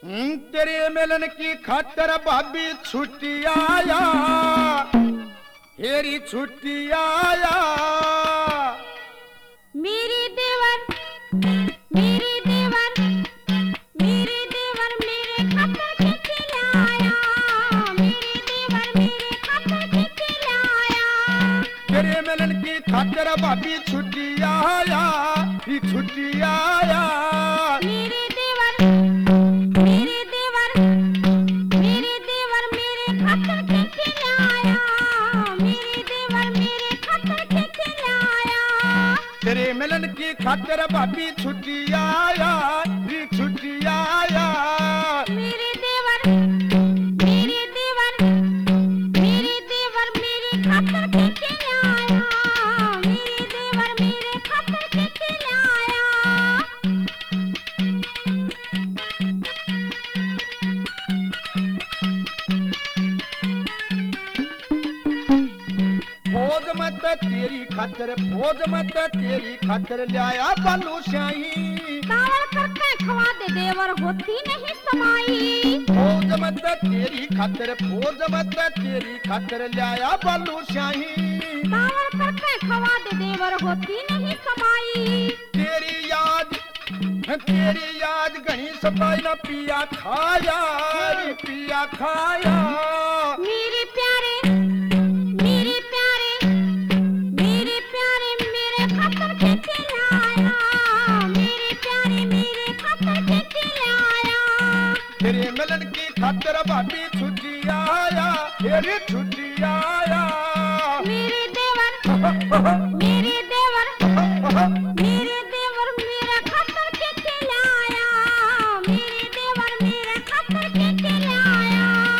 तेरे मिलन की खातर भाभी छुट्टी आया, हेरी छुट्टी आया। मेरी देवर मेरी देवर मेरे देवर मेरे खातर खींच लाया, मेरे देवर मेरे खातर खींच लाया। तेरे मिलन की खातर भाभी छुट्टी आया, ही छुट्टी आया। मेरे देवर मेरे देवर मेरे देवर मेरे खातर खींच लाया, मेरे देवर मेरे खातर खींच लाया। तेरे मिलन की खातर भाभी छुट्टी आया, ही छुट्टी आया। मेरे देवर मेरे देवर मेरे देवर मेरे खातर खींच लाया, मेरे देवर मेरे खातर खींच लाया। फौज मत तेरी खातर, फौज मत तेरी खातर लाया बालू शाही। चावल करके खवा दे देवर होती नहीं समाई। फौज मत तेरी खातर, फौज मत तेरी खातर लाया बालू शाही। चावल करके खवा दे देवर होती नहीं समाई। तेरी याद घनी सताई न पिया खाया, रे पिया खाया। मेरे प्यारे मेरे प्यारे मेरे प्यारे मेरे खातर खींच लाया, मेरे प्यारे मेरे खातर खींच लाया। तेरे मिलन की खातर भाभी छुट्टी आया, तेरी छुट्टी आया। मेरे देवर मेरे देवर मेरे देवर मेरा खातर खींच लाया, मेरे देवर मेरा खातर खींच लाया।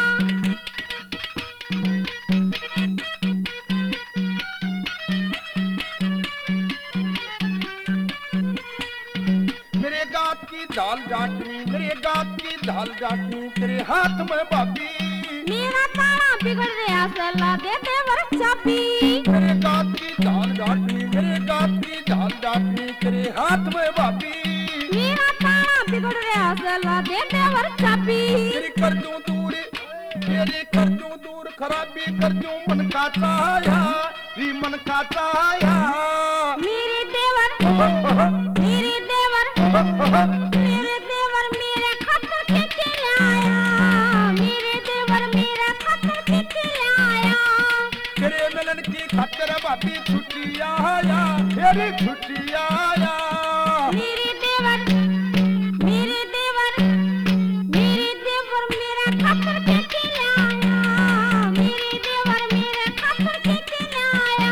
मेरे गात की दाल डाटनी, मेरे गात की दाल डाटनी तेरे हाथ में भाभी। मेरा तारा बिगड़ गया सला दे देवर चाबी। मेरे गात की दाल डाटनी, मेरे गात की दाल डाटनी तेरे हाथ में भाभी। मेरा तारा बिगड़ गया सला दे देवर चाबी। तेरी कर दूं दूर, तेरी कर दूं दूर खराबी कर दूं मन का चाया, री मन का चाया। मेरे देवर मेरे देवर मेरे देवर मेरे खातर खींच लाया, मेरे देवर मेरे खातर खींच लाया। तेरे मिलन की खातर भाभी छुट्टी आया, तेरी छुट्टी आया। मेरे देवर मेरे देवर मेरे देवर मेरा खातर खींच लाया, मेरे देवर मेरे खातर खींच लाया।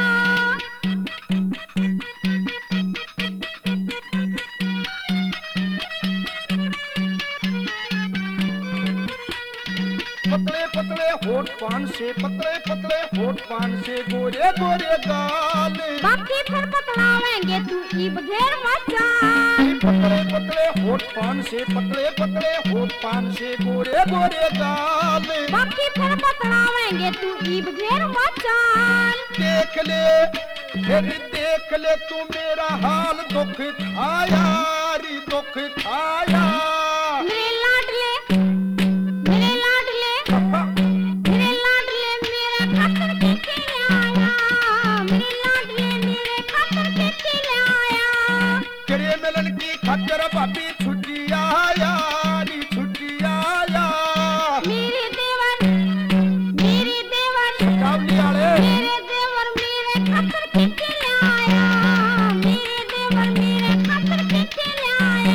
पतले पतले होठ पान से, पतले पतले होठ पान से गोरे गोरे गाल। बाकी फिर बतलावेंगे तू ईब घेर मचान। पतले पतले होठ पान से, पतले पतले होठ पान से गोरे गोरे गाल। बाकी फिर बतलावेंगे तू ईब घेर मचान। देख ले फिर देख ले तू मेरा हाल, दुख खाया री दुख खाया। मेरे लाडले मेरे लाडले मेरे लाडले मेरे खातर खींच लाया, मेरे लाडले मेरे खातर खींच लाया। तेरे मिलन की खातर भाभी छुट्टी आया, री छुट्टी आया। मेरे देवर मेरे देवर कावली वाले मेरे देवर मेरे खातर खींच लाया, मेरे देवर मेरे खातर खींच लाया।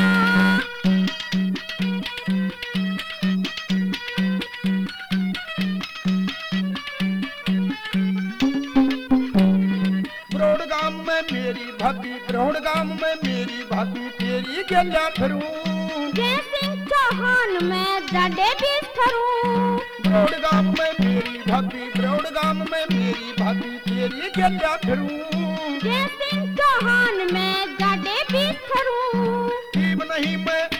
ब्रोडगाम में मेरी भाभी, ब्रोडगाम में मेरी भाभी तेरी गला फिरूं। जय सिंह चौहान में जाडे बिस्तरूं। ब्रोडगाम में मेरी भाभी, ब्रोडगाम में मेरी भाभी तेरी गला फिरूं। जय सिंह चौहान में जाडे बिस्तरूं। जीव नहीं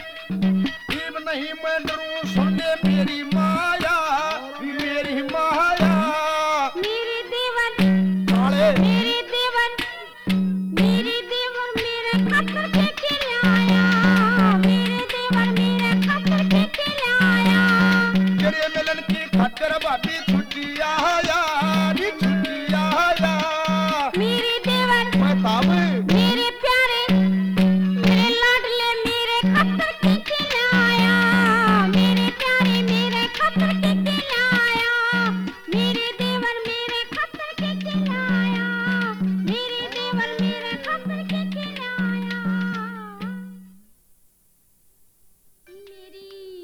मैं डरूं, सुन ले मेरी माया, मेरी माया। मेरे देवर काले मेरे देवर मेरे देवर मेरे खातर खींच लाया, मेरे देवर मेरे खातर खींच लाया।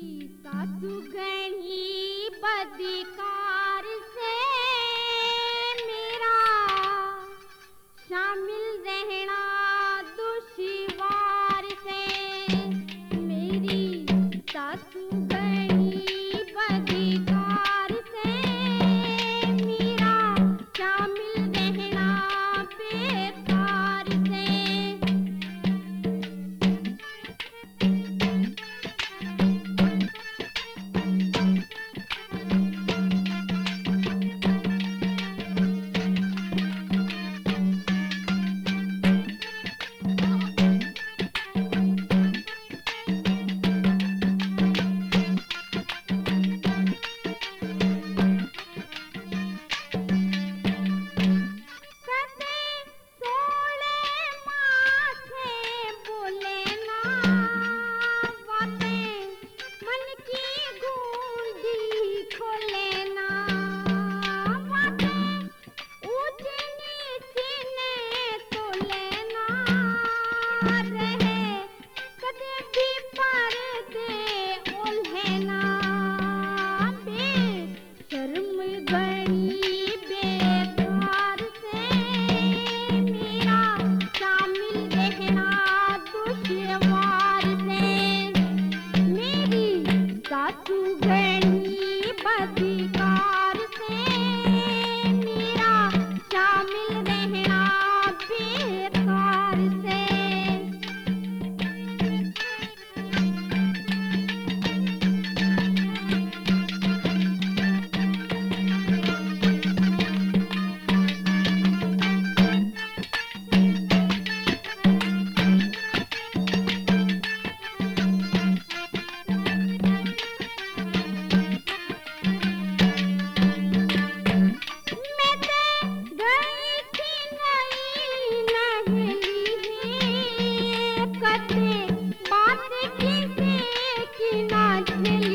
सासु गणी बदकार से मेरा शामिल रहना दुश्वार से। मेरी सासु गणी बदकार से मेरा शामिल रहना बेकार से। बात किसे की ना झेली